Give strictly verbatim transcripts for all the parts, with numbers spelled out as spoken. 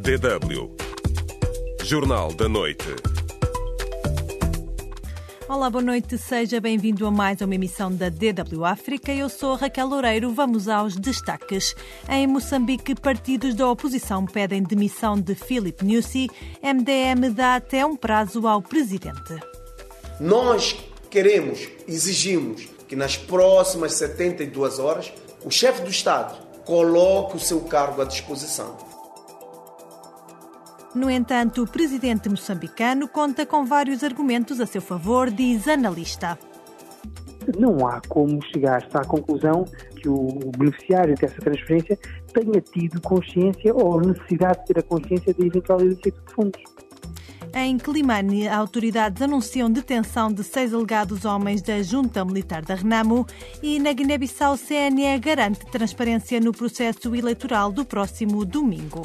D W Jornal da Noite. Olá, boa noite. Seja bem-vindo a mais uma emissão da D W África. Eu sou Raquel Loureiro. Vamos aos destaques. Em Moçambique, partidos da oposição pedem demissão de Filipe Nyusi. M D M dá até um prazo ao presidente. Nós queremos, exigimos que nas próximas setenta e duas horas o chefe do Estado coloque o seu cargo à disposição. No entanto, o presidente moçambicano conta com vários argumentos a seu favor, diz analista. Não há como chegar-se à conclusão que o beneficiário dessa transferência tenha tido consciência ou necessidade de ter a consciência da eventual ilícito de fundos. Em Climane, autoridades anunciam detenção de seis alegados homens da Junta Militar da Renamo e na Guiné-Bissau, C N E garante transparência no processo eleitoral do próximo domingo.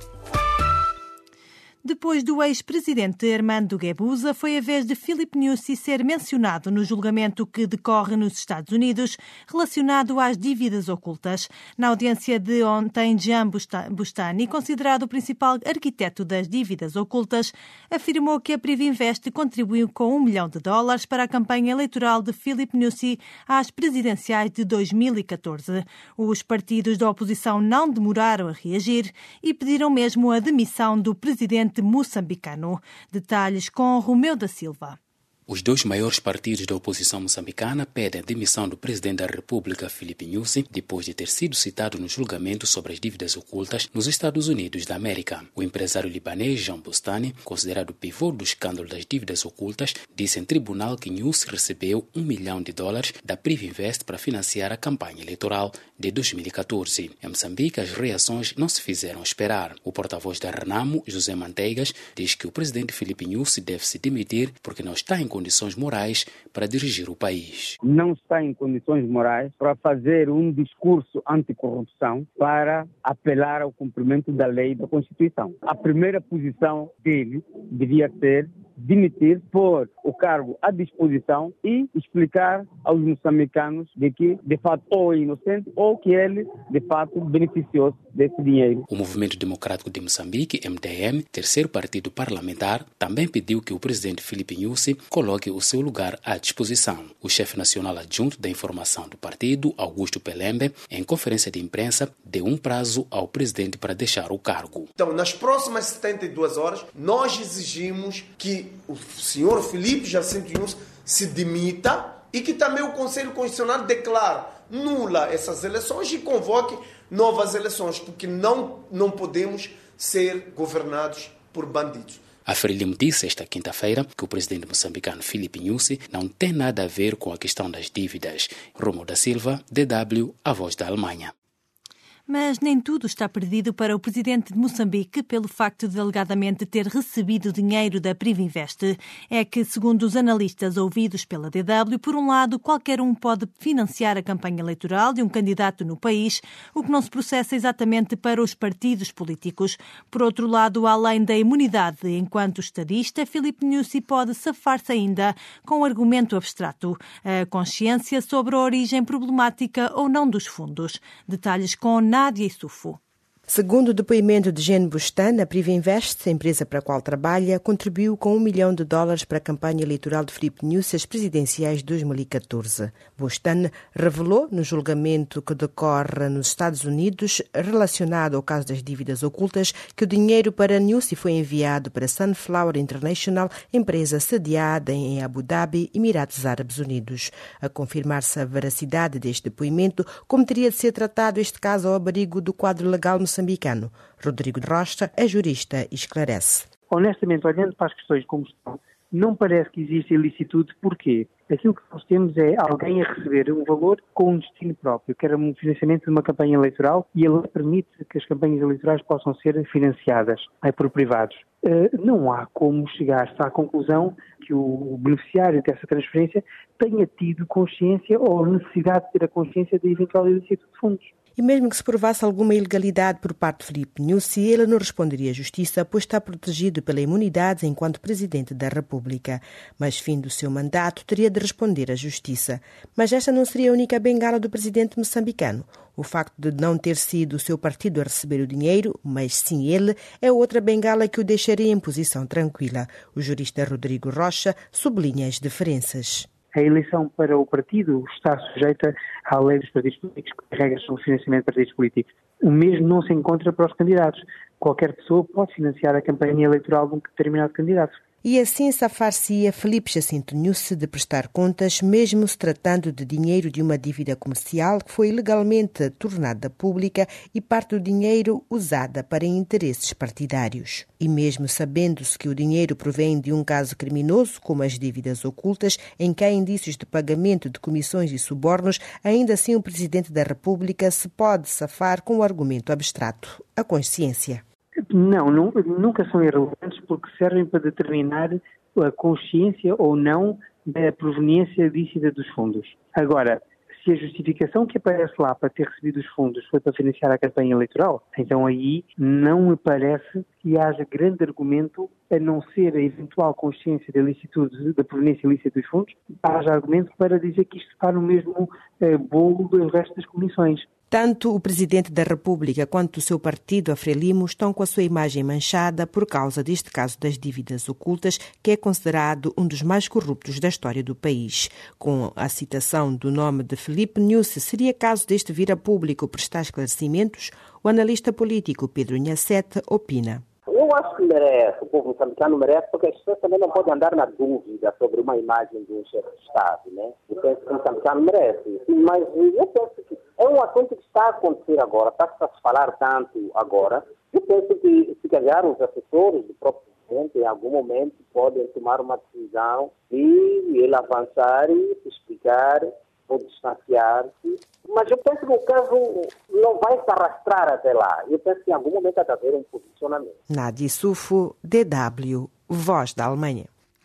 Depois do ex-presidente Armando Guebuza, foi a vez de Filipe Nyusi ser mencionado no julgamento que decorre nos Estados Unidos relacionado às dívidas ocultas. Na audiência de ontem, Jean Bustani, considerado o principal arquiteto das dívidas ocultas, afirmou que a Privinvest contribuiu com um milhão de dólares para a campanha eleitoral de Filipe Nyusi às presidenciais de dois mil e catorze. Os partidos da oposição não demoraram a reagir e pediram mesmo a demissão do presidente moçambicano. Detalhes com Romeu da Silva. Os dois maiores partidos da oposição moçambicana pedem a demissão do presidente da República, Filipe Nyusi, depois de ter sido citado no julgamento sobre as dívidas ocultas nos Estados Unidos da América. O empresário libanês Jean Bustani, considerado o pivô do escândalo das dívidas ocultas, disse em tribunal que Nyusi recebeu um milhão de dólares da Privinvest para financiar a campanha eleitoral de dois mil e catorze. Em Moçambique, as reações não se fizeram esperar. O porta-voz da Renamo, José Manteigas, diz que o presidente Filipe Nyusi deve se demitir porque não está em condições morais para dirigir o país. Não está em condições morais para fazer um discurso anticorrupção para apelar ao cumprimento da lei e da Constituição. A primeira posição dele devia ser demitir, pôr o cargo à disposição e explicar aos moçambicanos de que, de fato, ou é inocente ou que ele, de fato, beneficiou desse dinheiro. O Movimento Democrático de Moçambique, M D M, terceiro partido parlamentar, também pediu que o presidente Filipe Nyusi coloque o seu lugar à disposição. O chefe nacional adjunto da informação do partido, Augusto Pelembe, em conferência de imprensa, deu um prazo ao presidente para deixar o cargo. Então, nas próximas setenta e duas horas, nós exigimos que o senhor Filipe Jacinto Nyusi se demita e que também o Conselho Constitucional declare nula essas eleições e convoque novas eleições, porque não, não podemos ser governados por bandidos. A Frelimo disse esta quinta-feira que o presidente moçambicano Filipe Nyusi não tem nada a ver com a questão das dívidas. Romeu da Silva, D W, a voz da Alemanha. Mas nem tudo está perdido para o presidente de Moçambique pelo facto de alegadamente ter recebido dinheiro da Privinvest. É que, segundo os analistas ouvidos pela D W, por um lado, qualquer um pode financiar a campanha eleitoral de um candidato no país, o que não se processa exatamente para os partidos políticos. Por outro lado, além da imunidade enquanto estadista, Filipe Nyusi pode safar-se ainda com um argumento abstrato, a consciência sobre a origem problemática ou não dos fundos. Detalhes com Nádia e Sufo. Segundo o depoimento de Jean Bustani, a Privinvest, a empresa para a qual trabalha, contribuiu com um milhão de dólares para a campanha eleitoral de Filipe Nyusi às presidenciais de dois mil e catorze. Bustani revelou, no julgamento que decorre nos Estados Unidos, relacionado ao caso das dívidas ocultas, que o dinheiro para Nyusi foi enviado para Sunflower International, empresa sediada em Abu Dhabi, Emirados Árabes Unidos. A confirmar-se a veracidade deste depoimento, como teria de ser tratado este caso ao abrigo do quadro legal moçambicano. Rodrigo Rocha é jurista e esclarece. Honestamente, olhando para as questões como estão, não parece que existe ilicitude. Porquê? Aquilo que nós temos é alguém a receber um valor com um destino próprio, que era um financiamento de uma campanha eleitoral, e ele permite que as campanhas eleitorais possam ser financiadas é, por privados. Uh, não há como chegar-se à conclusão que o beneficiário dessa transferência tenha tido consciência ou necessidade de ter a consciência da eventual ilícito de fundos. E mesmo que se provasse alguma ilegalidade por parte de Filipe Nyusi, ele não responderia à justiça, pois está protegido pela imunidade enquanto Presidente da República. Mas, fim do seu mandato, teria de responder à justiça. Mas esta não seria a única bengala do presidente moçambicano. O facto de não ter sido o seu partido a receber o dinheiro, mas sim ele, é outra bengala que o deixaria em posição tranquila. O jurista Rodrigo Rocha sublinha as diferenças. A eleição para o partido está sujeita à lei dos partidos políticos, que regras sobre o financiamento de partidos políticos. O mesmo não se encontra para os candidatos. Qualquer pessoa pode financiar a campanha eleitoral de um determinado candidato. E assim safar-se-ia Filipe Jacinto Nyusi de prestar contas, mesmo se tratando de dinheiro de uma dívida comercial que foi ilegalmente tornada pública e parte do dinheiro usada para interesses partidários. E mesmo sabendo-se que o dinheiro provém de um caso criminoso, como as dívidas ocultas, em que há indícios de pagamento de comissões e subornos, ainda assim o Presidente da República se pode safar com o argumento abstrato, a consciência. Não, nunca são irrelevantes porque servem para determinar a consciência ou não da proveniência lícita dos fundos. Agora, se a justificação que aparece lá para ter recebido os fundos foi para financiar a campanha eleitoral, então aí não me parece que haja grande argumento, a não ser a eventual consciência da ilicitude, da proveniência ilícita dos fundos, haja argumento para dizer que isto está no mesmo eh, bolo do resto das comissões. Tanto o Presidente da República quanto o seu partido, a Frelimo, estão com a sua imagem manchada por causa deste caso das dívidas ocultas, que é considerado um dos mais corruptos da história do país. Com a citação do nome de Filipe Nyusi, seria caso deste vir a público prestar esclarecimentos? O analista político Pedro Nhacete opina. Eu acho que merece, o povo moçambicano merece, porque as pessoas também não podem andar na dúvida sobre uma imagem de um chefe de Estado, né? Eu penso que o moçambicano merece, mas eu penso que é um assunto que está a acontecer agora, está a se falar tanto agora. Eu penso que, se calhar, os assessores do próprio presidente, em algum momento, podem tomar uma decisão e ele avançar e se explicar ou distanciar-se. Mas eu penso que o caso não vai se arrastrar até lá. Eu penso que em algum momento há de haver um posicionamento. Nádia Sufo, D W, Voz da Alemanha.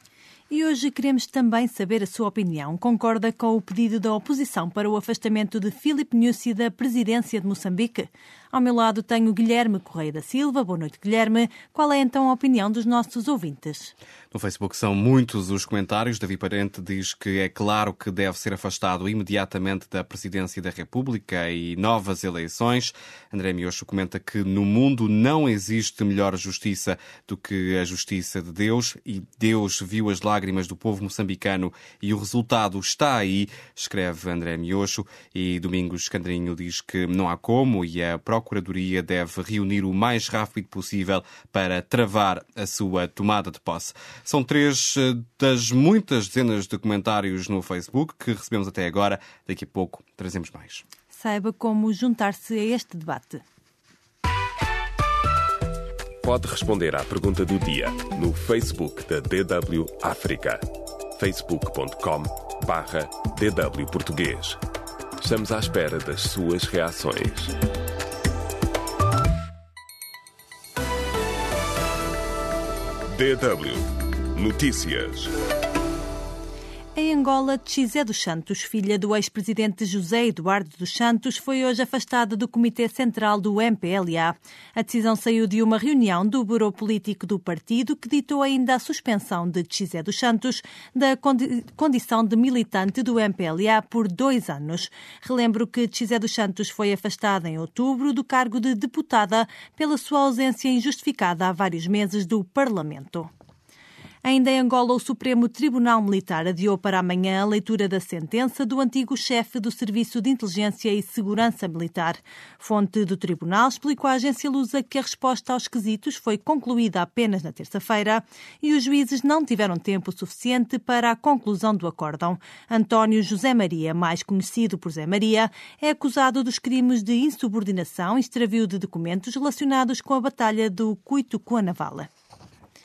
E hoje queremos também saber a sua opinião. Concorda com o pedido da oposição para o afastamento de Filipe Nyusi da presidência de Moçambique? Ao meu lado tenho Guilherme Correia da Silva. Boa noite, Guilherme. Qual é então a opinião dos nossos ouvintes? No Facebook são muitos os comentários. Davi Parente diz que é claro que deve ser afastado imediatamente da presidência da República e novas eleições. André Miocho comenta que no mundo não existe melhor justiça do que a justiça de Deus e Deus viu as lágrimas do povo moçambicano e o resultado está aí, escreve André Miocho. E Domingos Escandrinho diz que não há como e a Procuradoria deve reunir o mais rápido possível para travar a sua tomada de posse. São três das muitas dezenas de comentários no Facebook que recebemos até agora. Daqui a pouco trazemos mais. Saiba como juntar-se a este debate. Pode responder à pergunta do dia no Facebook da D W África. facebook ponto com barra D W Português. Estamos à espera das suas reações. D W Notícias. Em Angola, Tchizé dos Santos, filha do ex-presidente José Eduardo dos Santos, foi hoje afastada do Comitê Central do M P L A. A decisão saiu de uma reunião do Bureau Político do partido que ditou ainda a suspensão de Tchizé dos Santos da condi- condição de militante do M P L A por dois anos. Relembro que Tchizé dos Santos foi afastada em outubro do cargo de deputada pela sua ausência injustificada há vários meses do Parlamento. Ainda em Angola, o Supremo Tribunal Militar adiou para amanhã a leitura da sentença do antigo chefe do Serviço de Inteligência e Segurança Militar. Fonte do tribunal explicou à agência Lusa que a resposta aos quesitos foi concluída apenas na terça-feira e os juízes não tiveram tempo suficiente para a conclusão do acórdão. António José Maria, mais conhecido por Zé Maria, é acusado dos crimes de insubordinação e extravio de documentos relacionados com a Batalha do Cuito com a Navala.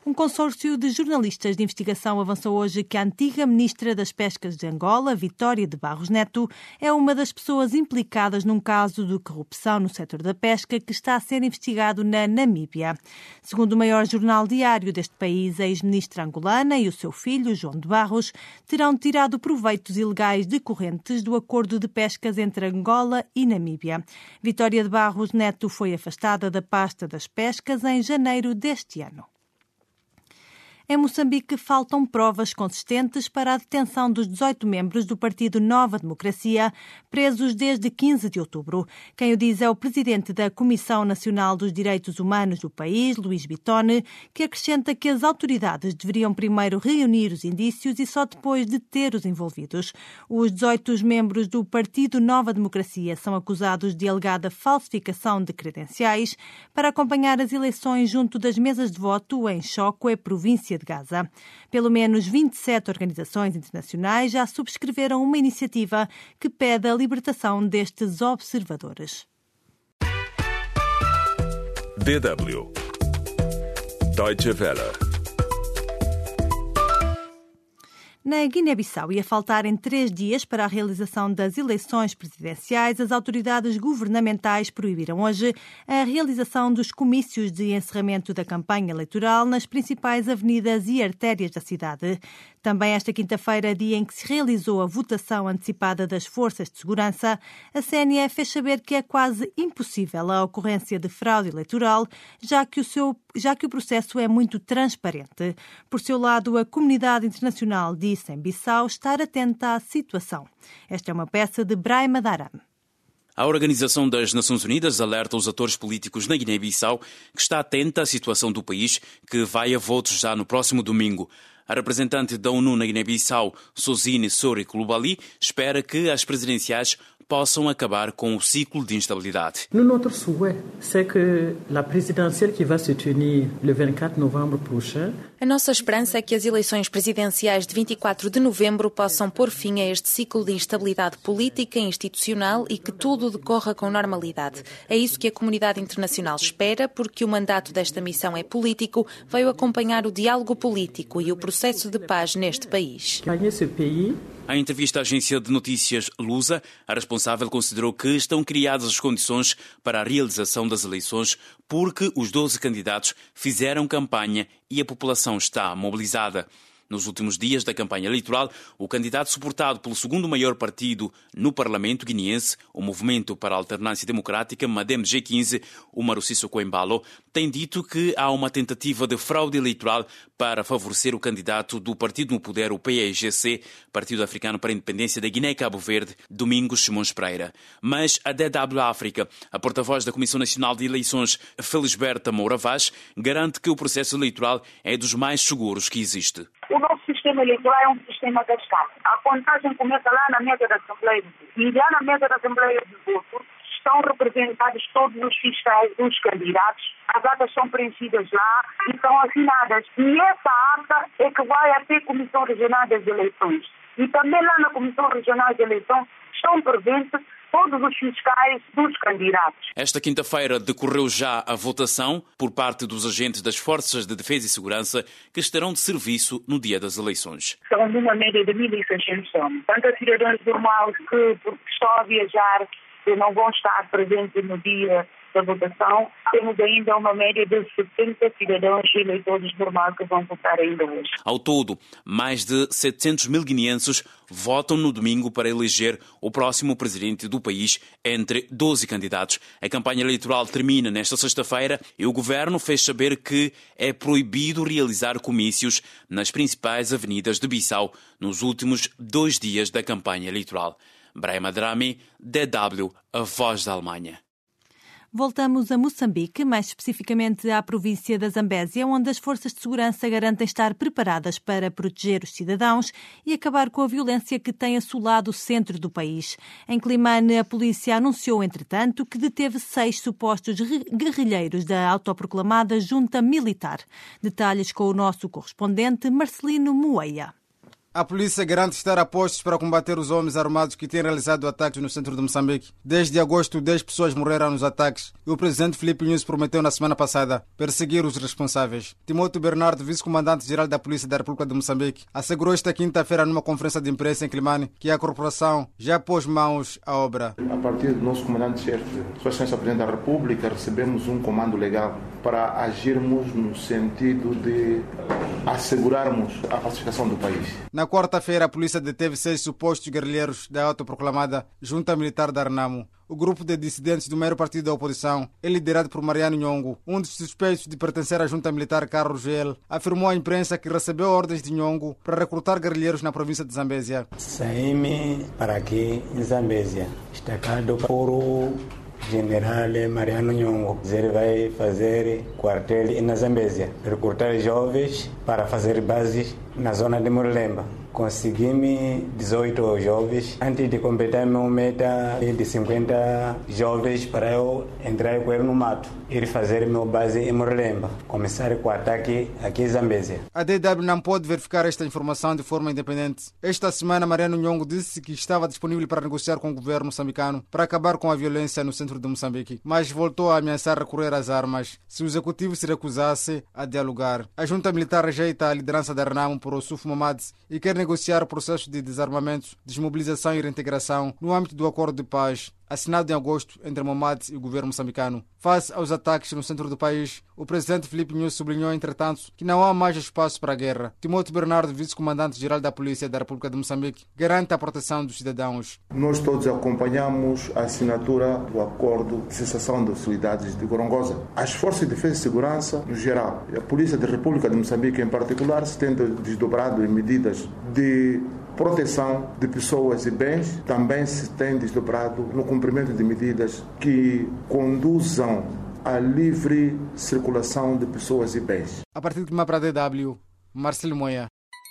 Um consórcio de jornalistas de investigação avançou hoje que a antiga ministra das Pescas de Angola, Vitória de Barros Neto, é uma das pessoas implicadas num caso de corrupção no setor da pesca que está a ser investigado na Namíbia. Segundo o maior jornal diário deste país, a ex-ministra angolana e o seu filho, João de Barros, terão tirado proveitos ilegais decorrentes do acordo de pescas entre Angola e Namíbia. Vitória de Barros Neto foi afastada da pasta das pescas em janeiro deste ano. Em Moçambique, faltam provas consistentes para a detenção dos dezoito membros do Partido Nova Democracia, presos desde quinze de outubro. Quem o diz é o presidente da Comissão Nacional dos Direitos Humanos do país, Luís Bitone, que acrescenta que as autoridades deveriam primeiro reunir os indícios e só depois deter os envolvidos. Os dezoito membros do Partido Nova Democracia são acusados de alegada falsificação de credenciais para acompanhar as eleições junto das mesas de voto em Chokwe, província de Gaza. Pelo menos vinte e sete organizações internacionais já subscreveram uma iniciativa que pede a libertação destes observadores. D W Deutsche Welle. Na Guiné-Bissau ia faltarem três dias para a realização das eleições presidenciais. As autoridades governamentais proibiram hoje a realização dos comícios de encerramento da campanha eleitoral nas principais avenidas e artérias da cidade. Também esta quinta-feira, dia em que se realizou a votação antecipada das forças de segurança, a C N E fez saber que é quase impossível a ocorrência de fraude eleitoral, já que o, seu, já que o processo é muito transparente. Por seu lado, a comunidade internacional disse em Bissau estar atenta à situação. Esta é uma peça de Brahima Daram. A Organização das Nações Unidas alerta os atores políticos na Guiné-Bissau que está atenta à situação do país, que vai a votos já no próximo domingo. A representante da ONU na Guiné-Bissau, Sozine Sori Coulibaly, espera que as presidenciais possam acabar com o ciclo de instabilidade. Notre souhait, c'est que la présidentielle qui va se tenir le vingt-quatre novembre prochain. A nossa esperança é que as eleições presidenciais de vinte e quatro de novembro possam pôr fim a este ciclo de instabilidade política e institucional e que tudo decorra com normalidade. É isso que a comunidade internacional espera, porque o mandato desta missão é político, veio acompanhar o diálogo político e o processo de paz neste país. Em entrevista à agência de notícias Lusa, a responsável considerou que estão criadas as condições para a realização das eleições porque os doze candidatos fizeram campanha e a população está mobilizada. Nos últimos dias da campanha eleitoral, o candidato suportado pelo segundo maior partido no Parlamento guineense, o Movimento para a Alternância Democrática, MADEM G quinze, Umaru Sissoko Embalo, tem dito que há uma tentativa de fraude eleitoral para favorecer o candidato do partido no poder, o P A I G C, Partido Africano para a Independência da Guiné e Cabo Verde, Domingos Simões Pereira. Mas a D W África, a porta-voz da Comissão Nacional de Eleições, Felisberta Moura Vaz, garante que o processo eleitoral é dos mais seguros que existe. O nosso sistema eleitoral é um sistema cascata. A contagem começa lá na mesa da Assembleia de Voto. E lá na mesa da Assembleia de Voto estão representados todos os fiscais dos candidatos. As atas são preenchidas lá e são assinadas. E essa ata é que vai até a Comissão Regional das Eleições. E também lá na Comissão Regional de Eleições estão presentes todos os fiscais dos candidatos. Esta quinta-feira decorreu já a votação por parte dos agentes das Forças de Defesa e Segurança que estarão de serviço no dia das eleições. São uma média de mil e seiscentos homens. Tanto a cidadãos normais que, porque estão a viajar, que não vão estar presentes no dia da votação, temos ainda uma média de setenta cidadãos e eleitores normais que vão votar ainda hoje. Ao todo, mais de setecentos mil guineenses votam no domingo para eleger o próximo presidente do país entre doze candidatos. A campanha eleitoral termina nesta sexta-feira e o governo fez saber que é proibido realizar comícios nas principais avenidas de Bissau nos últimos dois dias da campanha eleitoral. Brahima Drami, D W, a voz da Alemanha. Voltamos a Moçambique, mais especificamente à província da Zambésia, onde as forças de segurança garantem estar preparadas para proteger os cidadãos e acabar com a violência que tem assolado o centro do país. Em Climane, a polícia anunciou, entretanto, que deteve seis supostos guerrilheiros da autoproclamada junta militar. Detalhes com o nosso correspondente Marcelino Moeia. A polícia garante estar a postos para combater os homens armados que têm realizado ataques no centro de Moçambique. Desde agosto, dez pessoas morreram nos ataques e o presidente Filipe Nyusi prometeu na semana passada perseguir os responsáveis. Timóteo Bernardo, vice-comandante-geral da Polícia da República de Moçambique, assegurou esta quinta-feira numa conferência de imprensa em Climane que a corporação já pôs mãos à obra. A partir do nosso comandante-chefe, Sua Excelência Presidente da República, recebemos um comando legal para agirmos no sentido de assegurarmos a pacificação do país. Na quarta-feira, a polícia deteve seis supostos guerrilheiros da autoproclamada Junta Militar da Renamo. O grupo de dissidentes do maior partido da oposição é liderado por Mariano Nhongo. Um dos suspeitos de pertencer à Junta Militar, Carlos Gel, afirmou à imprensa que recebeu ordens de Nhongo para recrutar guerrilheiros na província de Zambésia. Saí-me para aqui em Zambésia, destacado por o general Mariano Nhongo. Ele vai fazer quartel na Zambésia, recrutar jovens para fazer bases na zona de Murlemba. Consegui-me dezoito jovens antes de completar minha meta de cinquenta jovens para eu entrar com ele no mato e fazer minha base em Murlemba. Começar com o ataque aqui em Zambésia. A D W não pode verificar esta informação de forma independente. Esta semana, Mariano Nhongo disse que estava disponível para negociar com o governo moçambicano para acabar com a violência no centro de Moçambique, mas voltou a ameaçar recorrer às armas se o executivo se recusasse a dialogar. A junta militar rejeita a liderança da Renamo por Ossuf Momad e quer negociar o processo de desarmamento, desmobilização e reintegração no âmbito do acordo de paz assinado em agosto entre Momad e o governo moçambicano. Face aos ataques no centro do país, o presidente Filipe Nyusi sublinhou, entretanto, que não há mais espaço para a guerra. Timóteo Bernardo, vice-comandante-geral da Polícia da República de Moçambique, garante a proteção dos cidadãos. Nós todos acompanhamos a assinatura do acordo de cessação das hostilidades de Gorongosa. As forças de defesa e segurança, no geral, e a Polícia da República de Moçambique, em particular, se têm desdobrado em medidas de proteção de pessoas e bens, também se tem desdobrado no cumprimento de medidas que conduzam à livre circulação de pessoas e bens. A partir de uma para a D W, Marcelo Moia.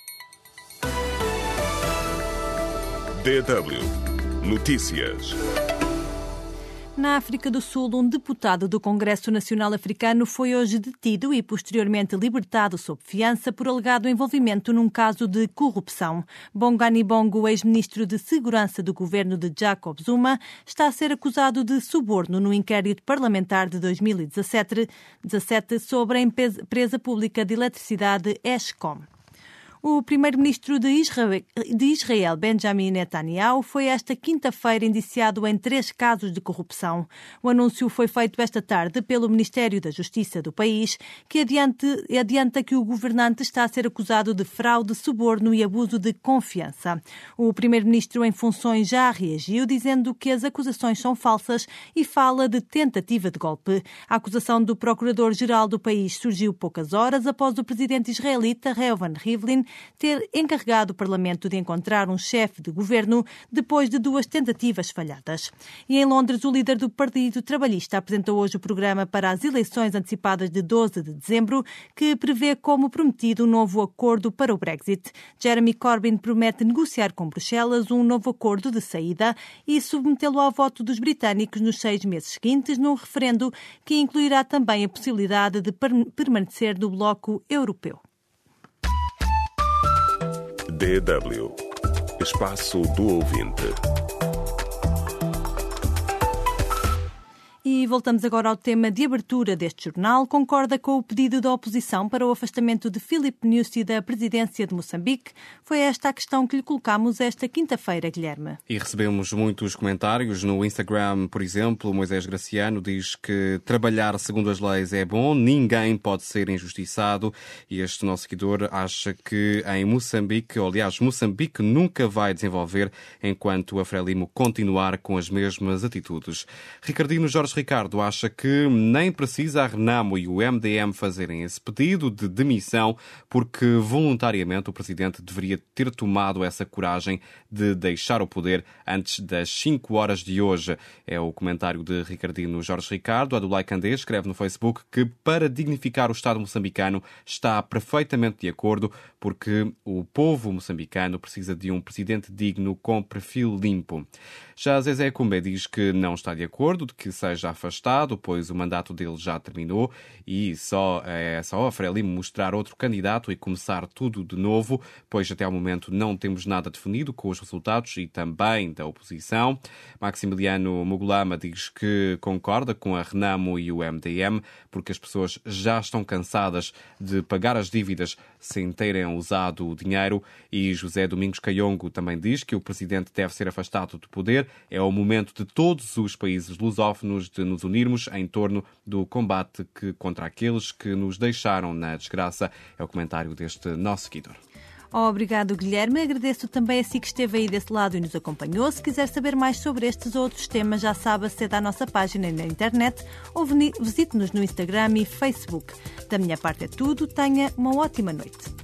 D W Notícias. Na África do Sul, um deputado do Congresso Nacional Africano foi hoje detido e posteriormente libertado sob fiança por alegado envolvimento num caso de corrupção. Bongani Bongo, ex-ministro de Segurança do governo de Jacob Zuma, está a ser acusado de suborno no inquérito parlamentar de dois mil e dezassete sobre a empresa pública de eletricidade Eskom. O primeiro-ministro de Israel, de Israel, Benjamin Netanyahu, foi esta quinta-feira indiciado em três casos de corrupção. O anúncio foi feito esta tarde pelo Ministério da Justiça do país, que adiante, adianta que o governante está a ser acusado de fraude, suborno e abuso de confiança. O primeiro-ministro em funções já reagiu, dizendo que as acusações são falsas e fala de tentativa de golpe. A acusação do procurador-geral do país surgiu poucas horas após o presidente israelita, Reuven Rivlin, ter encarregado o Parlamento de encontrar um chefe de governo depois de duas tentativas falhadas. E em Londres, o líder do Partido Trabalhista apresentou hoje o programa para as eleições antecipadas de doze de dezembro, que prevê como prometido um novo acordo para o Brexit. Jeremy Corbyn promete negociar com Bruxelas um novo acordo de saída e submetê-lo ao voto dos britânicos nos seis meses seguintes, num referendo que incluirá também a possibilidade de permanecer no bloco europeu. D W Espaço do Ouvinte. E voltamos agora ao tema de abertura deste jornal. Concorda com o pedido da oposição para o afastamento de Filipe Nyusi da presidência de Moçambique? Foi esta a questão que lhe colocámos esta quinta-feira, Guilherme. E recebemos muitos comentários. No Instagram, por exemplo, o Moisés Graciano diz que trabalhar segundo as leis é bom, ninguém pode ser injustiçado. E este nosso seguidor acha que em Moçambique, ou aliás, Moçambique nunca vai desenvolver enquanto a Frelimo continuar com as mesmas atitudes. Ricardino Jorge Ricardo acha que nem precisa a Renamo e o M D M fazerem esse pedido de demissão, porque voluntariamente o presidente deveria ter tomado essa coragem de deixar o poder antes das cinco horas de hoje. É o comentário de Ricardino Jorge Ricardo. Adulai Candé escreve no Facebook que para dignificar o Estado moçambicano está perfeitamente de acordo, porque o povo moçambicano precisa de um presidente digno com perfil limpo. Já Zezé Kumbe diz que não está de acordo de que seja afastado, pois o mandato dele já terminou e só é só a Frelimo mostrar outro candidato e começar tudo de novo, pois até ao momento não temos nada definido com os resultados e também da oposição. Maximiliano Mugulama diz que concorda com a Renamo e o M D M, porque as pessoas já estão cansadas de pagar as dívidas sem terem usado o dinheiro. E José Domingos Caiongo também diz que o presidente deve ser afastado do poder. É o momento de todos os países lusófonos de nos unirmos em torno do combate que, contra aqueles que nos deixaram na desgraça. É o comentário deste nosso seguidor. Obrigado, Guilherme. Agradeço também a si que esteve aí desse lado e nos acompanhou. Se quiser saber mais sobre estes outros temas, já sabe, acede à nossa página na internet ou visite-nos no Instagram e Facebook. Da minha parte é tudo. Tenha uma ótima noite.